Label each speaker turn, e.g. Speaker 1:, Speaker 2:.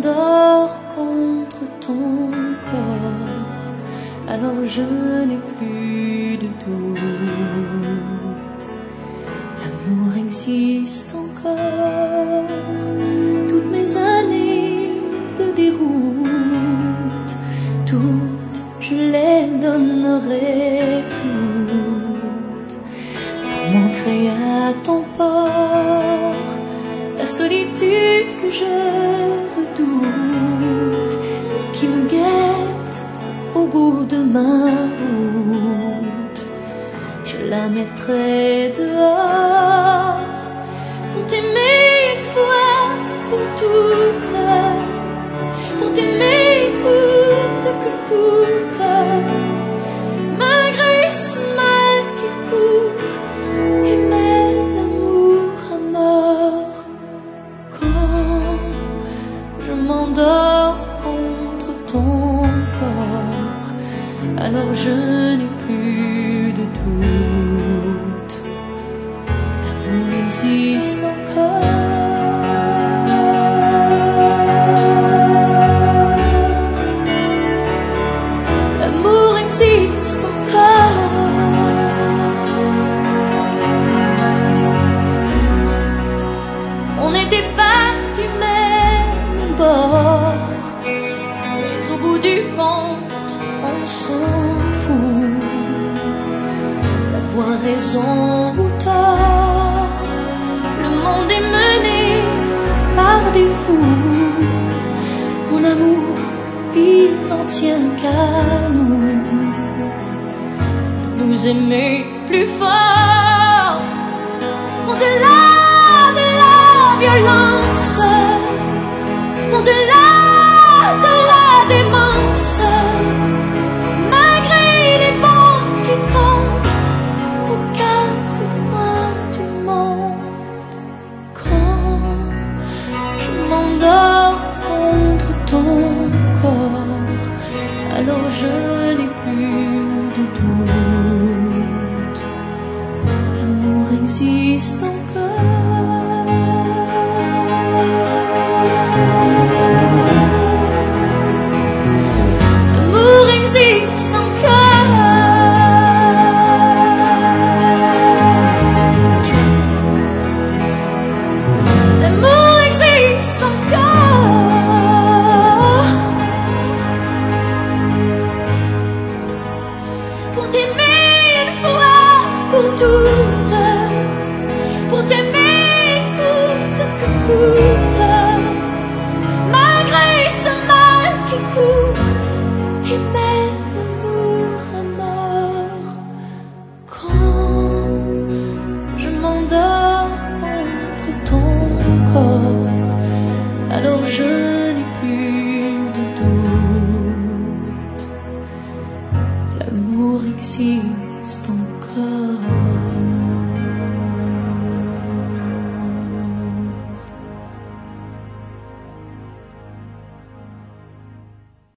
Speaker 1: m'endors contre ton corps, alors je n'ai plus de doute. L'amour existe encore, toutes mes années de déroute, toutes je les donnerai toutes pour m'ancrer à ton port. La solitude que je redoute, qui me guette au bout de ma route, je la mettrai dehors pour t'aimer une fois pour toutes, pour t'aimer coûte que coûte, malgré ce mal qui court, aimer l'amour à mort. Quand je m'endors contre ton corps, alors je n'ai plus de doute. L'amour existe encore. L'amour existe encore. On n'était pas du même bord, mais au bout du compte, on s'en fout d'avoir raison ou tort. Le monde est mené par des fous. Mon amour, il n'en tient qu'à nous. Nous aimer plus fort, au-delà de la violence, au-delà de la démence, malgré les bombes qui tombent aux quatre coins du monde. Quand je m'endors contre ton corps, alors je n'ai plus de doute. L'amour existe encore. L'amour existe encore. L'amour existe encore. Pour t'aimer une fois pour toutes, pour t'aimer coûte que coûte, malgré ce mal qui court, aimer l'amour à mort. Quand je m'endors contre ton corps, alors je n'ai plus de doute. L'amour existe encore.